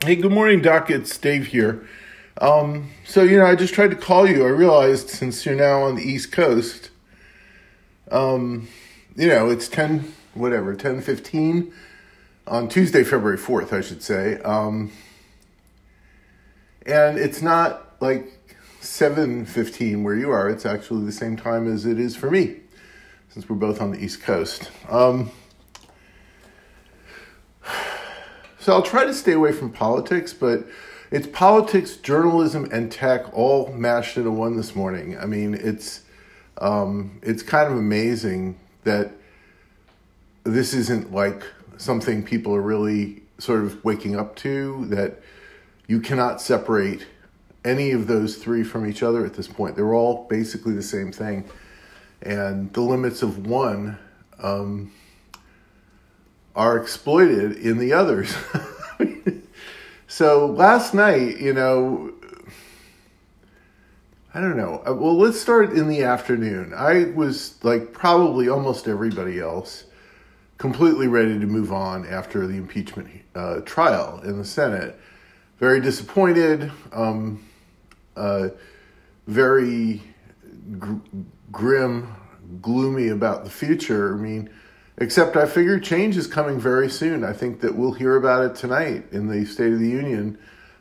Hey, good morning, Doc. It's Dave here. I just tried to call you. I realized since you're now on the East Coast, it's 10:15 on Tuesday, February 4th, I should say. And it's not like 7:15 where you are. It's actually the same time as it is for me, since we're both on the East Coast. So I'll try to stay away from politics, but it's politics, journalism, and tech all mashed into one this morning. I mean, it's kind of amazing that this isn't like something people are really sort of waking up to, that you cannot separate any of those three from each other at this point. They're all basically the same thing. And the limits of one are exploited in the others. So last night, I don't know. Well, let's start in the afternoon. I was, like probably almost everybody else, completely ready to move on after the impeachment trial in the Senate. Very disappointed, very grim, gloomy about the future. I mean, except I figure change is coming very soon. I think that we'll hear about it tonight in the State of the Union,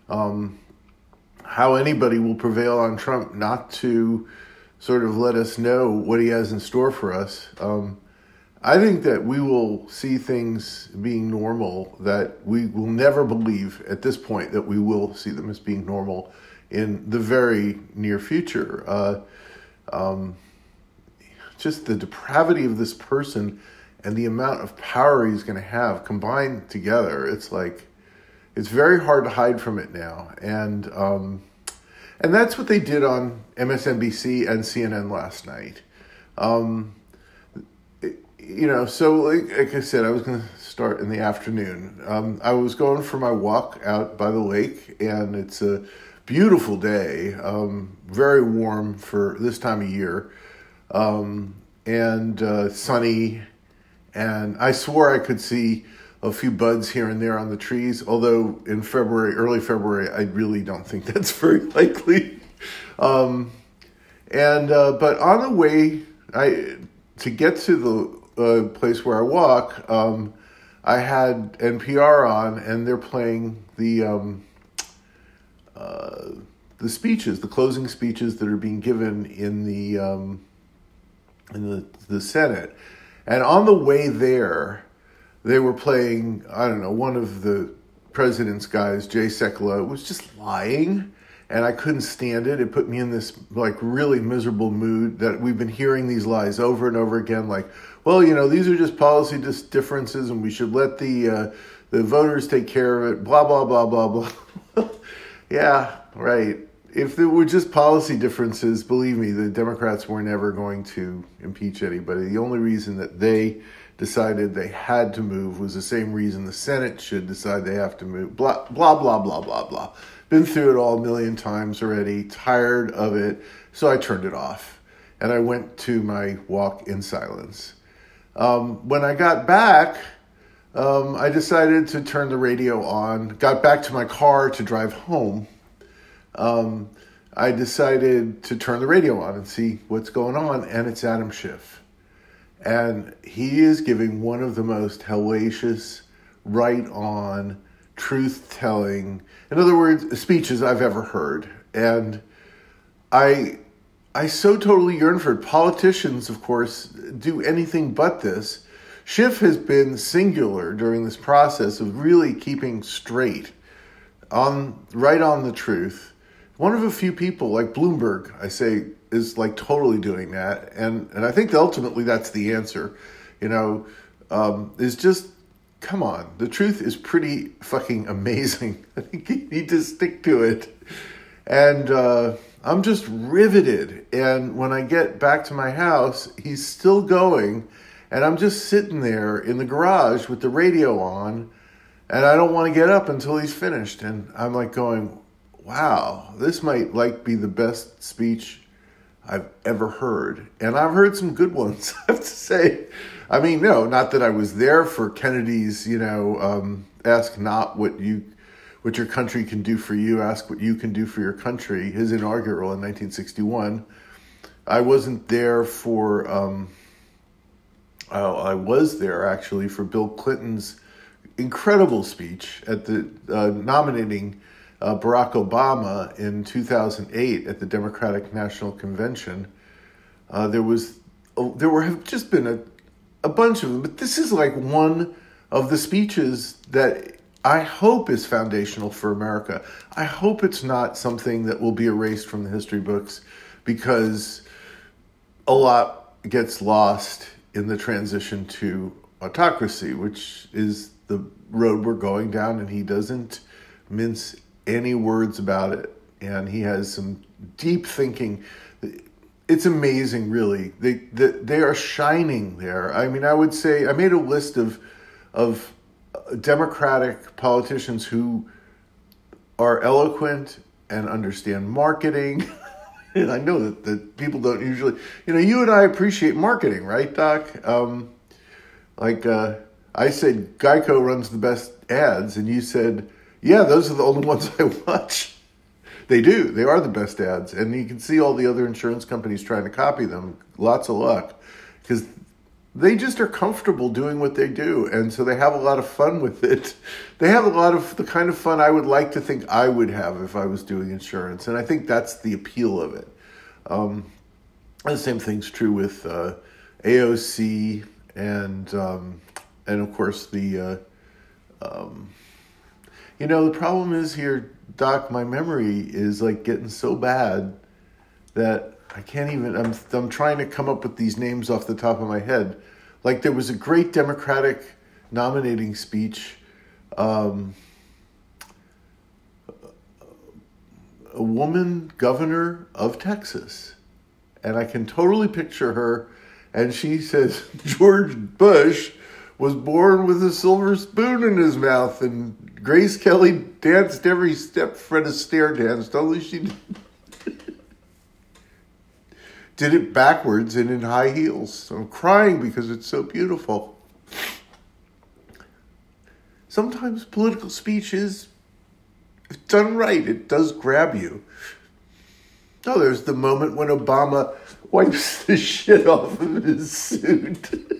how anybody will prevail on Trump not to sort of let us know what he has in store for us. I think that we will see things being normal that we will never believe at this point that we will see them as being normal in the very near future. Just the depravity of this person and the amount of power he's going to have combined together, it's very hard to hide from it now. And that's what they did on MSNBC and CNN last night. So like I said, I was going to start in the afternoon. I was going for my walk out by the lake, and it's a beautiful day, very warm for this time of year, and sunny. And I swore I could see a few buds here and there on the trees, although in early February, I really don't think that's very likely. But on the way to get to the place where I walk, I had NPR on, and they're playing the speeches, the closing speeches that are being given in the Senate. And on the way there, they were playing, I don't know, one of the president's guys, Jay Sekulow, was just lying, and I couldn't stand it. It put me in this really miserable mood that we've been hearing these lies over and over again, these are just policy differences, and we should let the voters take care of it, blah, blah, blah, blah, blah. Yeah, right. If there were just policy differences, believe me, the Democrats were never going to impeach anybody. The only reason that they decided they had to move was the same reason the Senate should decide they have to move. Blah, blah, blah, blah, blah, blah. Been through it all a million times already, tired of it, so I turned it off. And I went to my walk in silence. When I got back, I decided to turn the radio on, got back to my car to drive home. I decided to turn the radio on and see what's going on, and it's Adam Schiff. And he is giving one of the most hellacious, right-on, truth-telling, in other words, speeches I've ever heard. And I so totally yearn for it. Politicians, of course, do anything but this. Schiff has been singular during this process of really keeping straight, right on the truth. One of a few people, like Bloomberg, I say, is totally doing that. And I think ultimately that's the answer, is just, come on. The truth is pretty fucking amazing. I think you need to stick to it. And I'm just riveted. And when I get back to my house, he's still going. And I'm just sitting there in the garage with the radio on. And I don't want to get up until he's finished. And I'm going, wow, this might be the best speech I've ever heard. And I've heard some good ones, I have to say. I mean, no, not that I was there for Kennedy's, ask not what what your country can do for you, ask what you can do for your country, his inaugural in 1961. I wasn't there for, I was there actually for Bill Clinton's incredible speech at the nominating Barack Obama in 2008 at the Democratic National Convention. There have just been a bunch of them, but this is like one of the speeches that I hope is foundational for America. I hope it's not something that will be erased from the history books, because a lot gets lost in the transition to autocracy, which is the road we're going down, and he doesn't mince any words about it. And he has some deep thinking. It's amazing, really. They are shining there. I mean, I would say I made a list of Democratic politicians who are eloquent and understand marketing. And I know that people don't usually, you and I appreciate marketing, right, Doc? I said Geico runs the best ads, and you said, yeah, those are the only ones I watch. They do. They are the best ads. And you can see all the other insurance companies trying to copy them. Lots of luck. Because they just are comfortable doing what they do. And so they have a lot of fun with it. They have a lot of the kind of fun I would like to think I would have if I was doing insurance. And I think that's the appeal of it. The same thing's true with AOC and of course the problem is here, Doc, my memory is like getting so bad that I can't even, I'm trying to come up with these names off the top of my head. Like there was a great Democratic nominating speech, a woman governor of Texas. And I can totally picture her. And she says, George Bush was born with a silver spoon in his mouth, and Grace Kelly danced every step Fred Astaire danced, only she did it backwards and in high heels. So I'm crying because it's so beautiful. Sometimes political speech is, if done right, it does grab you. Oh, there's the moment when Obama wipes the shit off of his suit.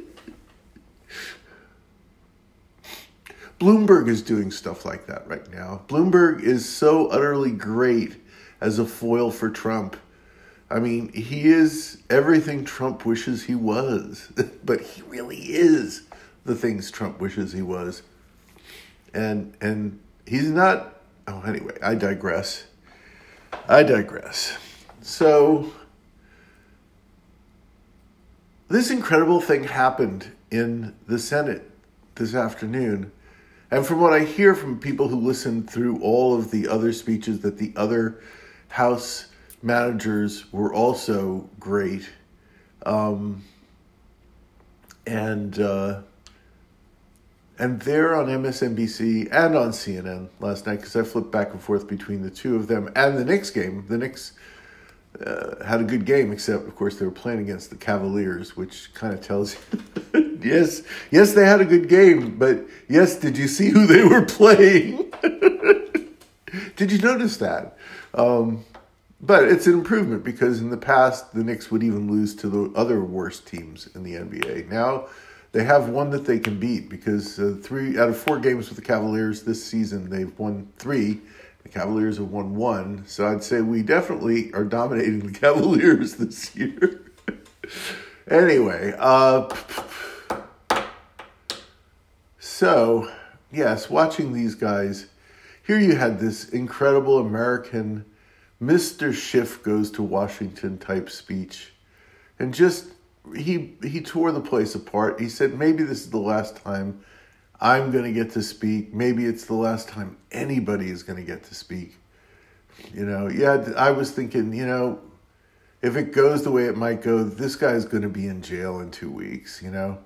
Bloomberg is doing stuff like that right now. Bloomberg is so utterly great as a foil for Trump. I mean, he is everything Trump wishes he was, but he really is the things Trump wishes he was. And he's not, anyway, I digress. So, this incredible thing happened in the Senate this afternoon. And from what I hear from people who listened through all of the other speeches, that the other House managers were also great. And they're on MSNBC and on CNN last night, because I flipped back and forth between the two of them and the Knicks game. The Knicks had a good game, except, of course, they were playing against the Cavaliers, which kind of tells you, yes, they had a good game, but yes, did you see who they were playing? Did you notice that? But it's an improvement, because in the past, the Knicks would even lose to the other worst teams in the NBA. Now, they have one that they can beat, because 3 out of 4 games with the Cavaliers this season, they've won 3. The Cavaliers have won 1. So I'd say we definitely are dominating the Cavaliers this year. Anyway, so, yes, watching these guys, here you had this incredible American Mr. Schiff goes to Washington type speech. And just, he tore the place apart. He said, maybe this is the last time I'm going to get to speak. Maybe it's the last time anybody is going to get to speak. I was thinking, if it goes the way it might go, this guy's going to be in jail in 2 weeks,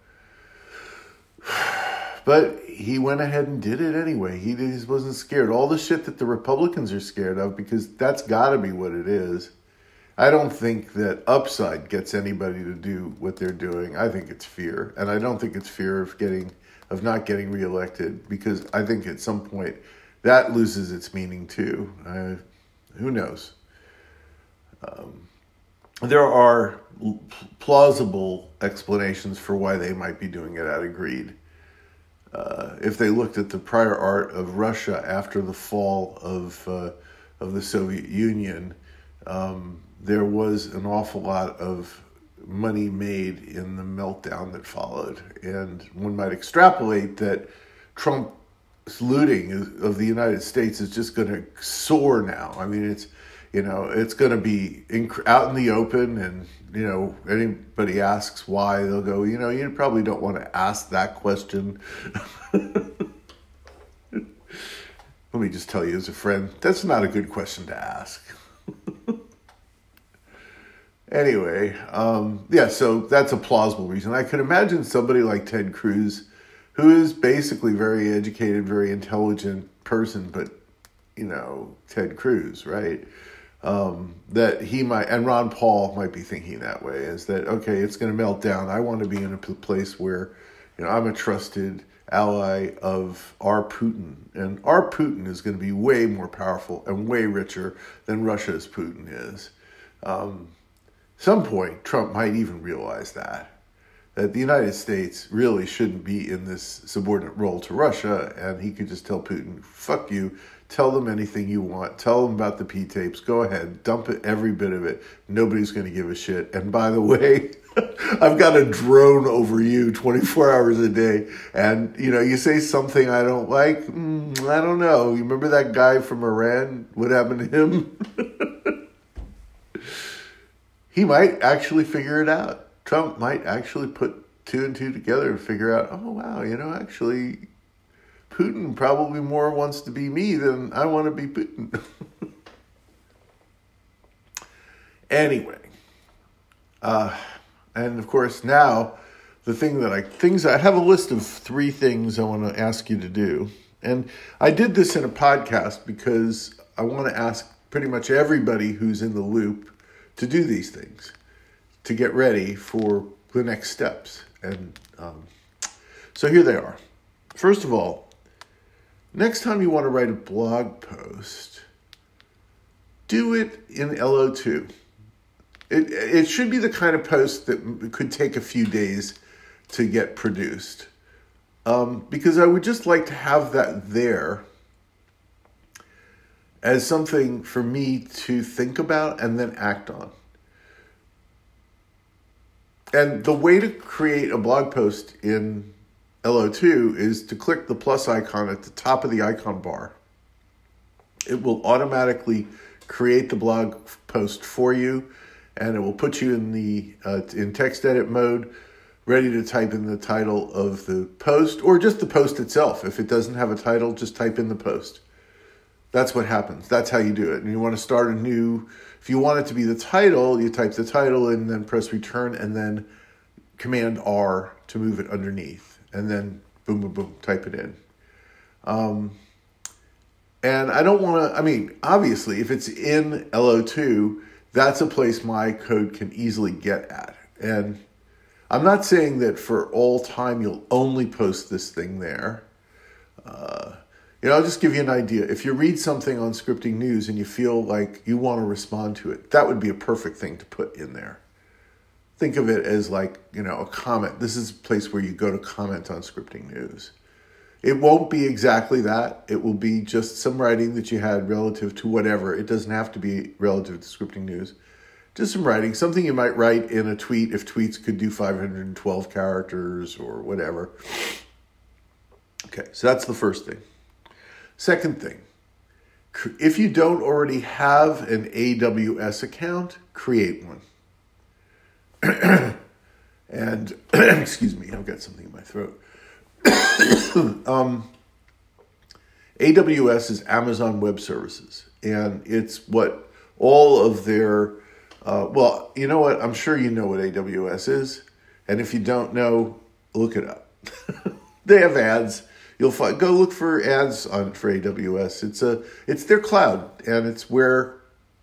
But he went ahead and did it anyway. He just wasn't scared. All the shit that the Republicans are scared of, because that's got to be what it is. I don't think that upside gets anybody to do what they're doing. I think it's fear. And I don't think it's fear of not getting reelected, because I think at some point that loses its meaning too. Who knows? There are plausible explanations for why they might be doing it out of greed. If they looked at the prior art of Russia after the fall of the Soviet Union, there was an awful lot of money made in the meltdown that followed, and one might extrapolate that Trump's looting of the United States is just going to soar now. I mean, it's going to be out in the open, and anybody asks why, they'll go, you probably don't want to ask that question. Let me just tell you as a friend, that's not a good question to ask. Anyway, so that's a plausible reason. I could imagine somebody like Ted Cruz, who is basically very educated, very intelligent person, but, Ted Cruz, right? That he might, and Ron Paul might be thinking that way, is that, okay, it's going to melt down. I want to be in a place where, I'm a trusted ally of our Putin, and our Putin is going to be way more powerful and way richer than Russia's Putin is. Some point, Trump might even realize that the United States really shouldn't be in this subordinate role to Russia, and he could just tell Putin, fuck you, tell them anything you want, tell them about the P-tapes, go ahead, dump it, every bit of it, nobody's going to give a shit, and by the way, I've got a drone over you 24 hours a day, and, you say something I don't like, I don't know, you remember that guy from Iran, what happened to him? He might actually figure it out. Trump might actually put 2 and 2 together and figure out, oh, wow, actually, Putin probably more wants to be me than I want to be Putin. Anyway. And of course, now, I have a list of 3 things I want to ask you to do. And I did this in a podcast because I want to ask pretty much everybody who's in the loop to do these things, to get ready for the next steps. And so here they are. First of all, next time you want to write a blog post, do it in LO2. It should be the kind of post that could take a few days to get produced. Because I would just like to have that there as something for me to think about and then act on. And the way to create a blog post in LO2 is to click the plus icon at the top of the icon bar. It will automatically create the blog post for you, and it will put you in the in text edit mode, ready to type in the title of the post, or just the post itself. If it doesn't have a title, just type in the post. That's what happens. That's how you do it. And you want to start if you want it to be the title, you type the title and then press return and then Command R to move it underneath. And then boom, boom, boom, type it in. And I don't want to, obviously, if it's in LO2, that's a place my code can easily get at. And I'm not saying that for all time you'll only post this thing there. I'll just give you an idea. If you read something on Scripting News and you feel like you want to respond to it, that would be a perfect thing to put in there. Think of it as a comment. This is a place where you go to comment on Scripting News. It won't be exactly that. It will be just some writing that you had relative to whatever. It doesn't have to be relative to Scripting News. Just some writing, something you might write in a tweet if tweets could do 512 characters or whatever. Okay, so that's the first thing. Second thing, if you don't already have an AWS account, create one. And, excuse me, I've got something in my throat. AWS is Amazon Web Services, and it's what all of their, you know what? I'm sure you know what AWS is, and if you don't know, look it up. They have ads. You'll go look for ads for AWS. It's their cloud, and it's where,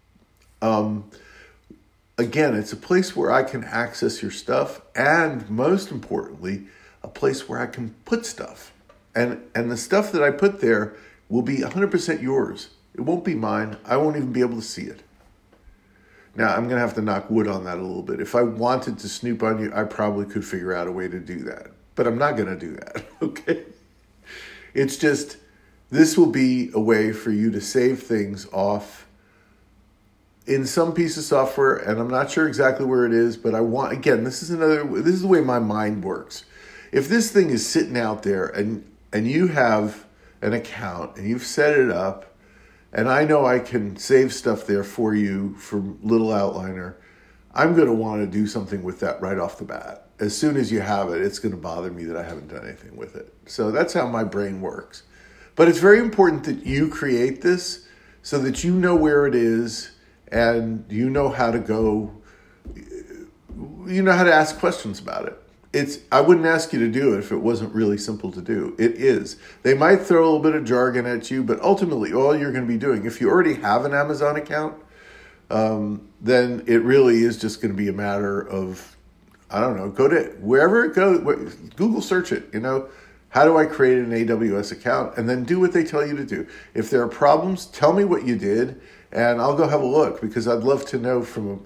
again, it's a place where I can access your stuff, and most importantly, a place where I can put stuff. And the stuff that I put there will be 100% yours. It won't be mine. I won't even be able to see it. Now, I'm going to have to knock wood on that a little bit. If I wanted to snoop on you, I probably could figure out a way to do that. But I'm not going to do that, okay? It's just, this will be a way for you to save things off in some piece of software, and I'm not sure exactly where it is, but this is the way my mind works. If this thing is sitting out there and you have an account and you've set it up, and I know I can save stuff there for you from Little Outliner, I'm going to want to do something with that right off the bat. As soon as you have it, it's going to bother me that I haven't done anything with it. So that's how my brain works. But it's very important that you create this so that you know where it is and you know how to go, you know how to ask questions about it. I wouldn't ask you to do it if it wasn't really simple to do. It is. They might throw a little bit of jargon at you, but ultimately all you're going to be doing, if you already have an Amazon account, then it really is just going to be a matter of, I don't know, go to wherever it goes, Google search it, how do I create an AWS account? And then do what they tell you to do. If there are problems, tell me what you did, and I'll go have a look, because I'd love to know from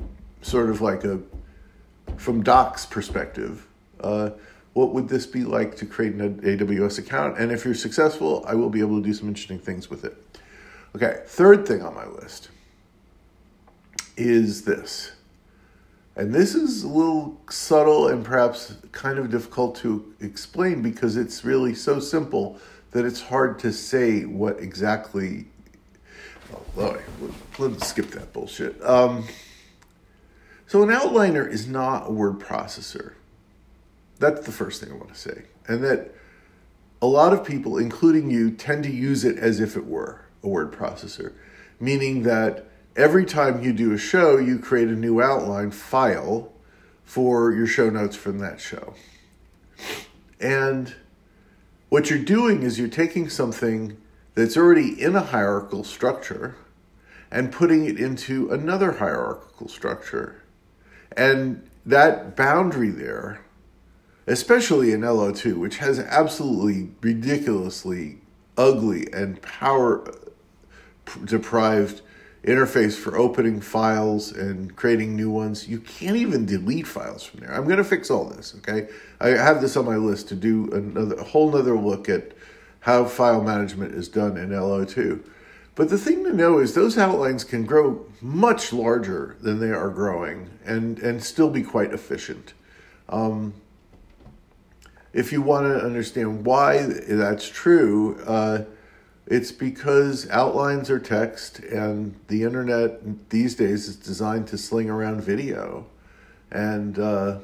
from Doc's perspective, what would this be like to create an AWS account? And if you're successful, I will be able to do some interesting things with it. Okay, third thing on my list is this. And this is a little subtle and perhaps kind of difficult to explain because it's really so simple that it's hard to say what exactly... let's skip that bullshit. So an outliner is not a word processor. That's the first thing I want to say. And that a lot of people, including you, tend to use it as if it were a word processor. Meaning that every time you do a show, you create a new outline file for your show notes from that show. And what you're doing is you're taking something that's already in a hierarchical structure and putting it into another hierarchical structure. And that boundary there, especially in LO2, which has absolutely ridiculously ugly and power-deprived interface for opening files and creating new ones. You can't even delete files from there. I'm going to fix all this, okay? I have this on my list to do a whole nother look at how file management is done in LO2. But the thing to know is those outlines can grow much larger than they are growing and still be quite efficient. If you want to understand why that's true, it's because outlines are text, and the internet these days is designed to sling around video, and and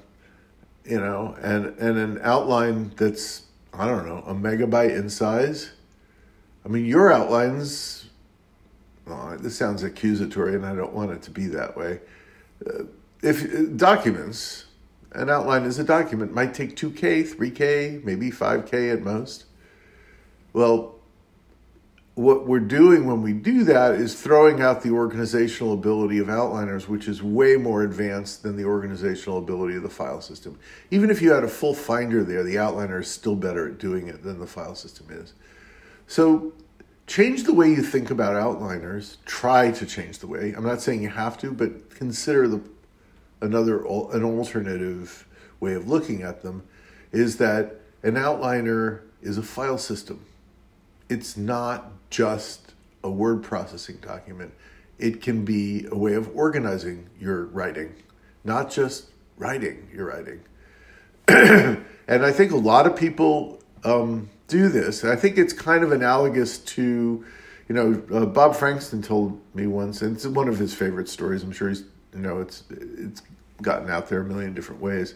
an outline that's, I don't know, a megabyte in size. I mean, your outlines. This sounds accusatory, and I don't want it to be that way. If documents, an outline is a document, might take 2K, 3K, maybe 5K at most. Well, what we're doing when we do that is throwing out the organizational ability of outliners, which is way more advanced than the organizational ability of the file system. Even if you had a full Finder there, the outliner is still better at doing it than the file system is. So change the way you think about outliners. Try to change the way. I'm not saying you have to, but consider an alternative way of looking at them is that an outliner is a file system. It's not just a word processing document. It can be a way of organizing your writing, not just writing your writing. And I think a lot of people do this. And I think it's kind of analogous to, Bob Frankston told me once, and it's one of his favorite stories. I'm sure he's, it's gotten out there a million different ways,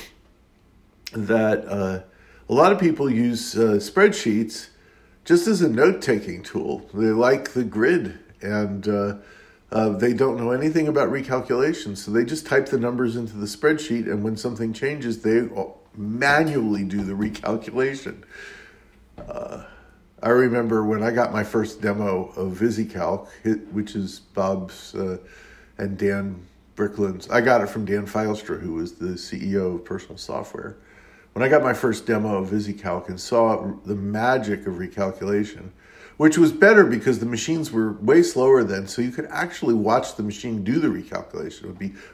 that a lot of people use spreadsheets just as a note-taking tool. They like the grid, and they don't know anything about recalculation, so they just type the numbers into the spreadsheet, and when something changes, they manually do the recalculation. I remember when I got my first demo of VisiCalc, which is Bob's and Dan Brickland's. I got it from Dan Filestra, who was the CEO of Personal Software. When I got my first demo of VisiCalc and saw the magic of recalculation, which was better because the machines were way slower then, so you could actually watch the machine do the recalculation. It would be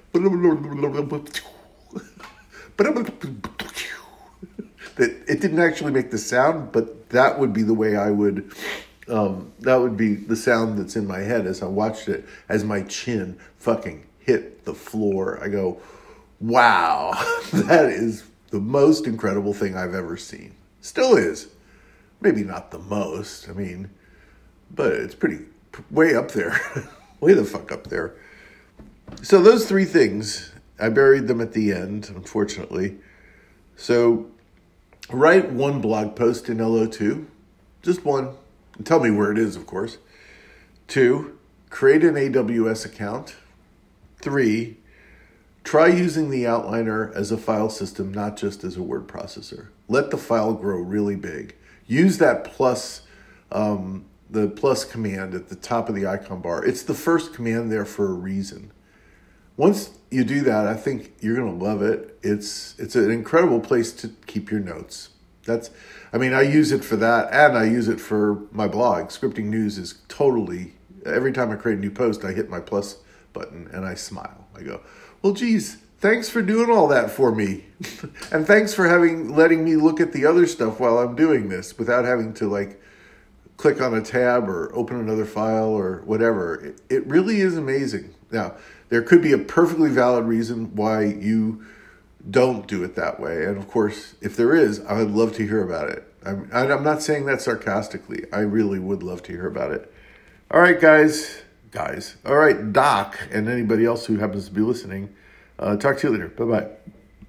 that it didn't actually make the sound, but that would be the way I would. That would be the sound that's in my head as I watched it, as my chin fucking hit the floor. I go, wow, that is the most incredible thing I've ever seen. Still is. Maybe not the most, I mean, but it's pretty, way up there. Way the fuck up there. So those three things, I buried them at the end, unfortunately. So write one blog post in LO2, just one. And tell me where it is, of course. 2, create an AWS account. 3, try using the outliner as a file system, not just as a word processor. Let the file grow really big. Use that plus, the plus command at the top of the icon bar. It's the first command there for a reason. Once you do that, I think you're going to love it. It's an incredible place to keep your notes. I use it for that, and I use it for my blog. Scripting News is totally, every time I create a new post, I hit my plus button and I smile. I go, well, geez, thanks for doing all that for me. And thanks for letting me look at the other stuff while I'm doing this without having to click on a tab or open another file or whatever. It really is amazing. Now, there could be a perfectly valid reason why you don't do it that way. And of course, if there is, I would love to hear about it. I'm not saying that sarcastically. I really would love to hear about it. All right, guys. All right, Doc, and anybody else who happens to be listening. Talk to you later. Bye-bye.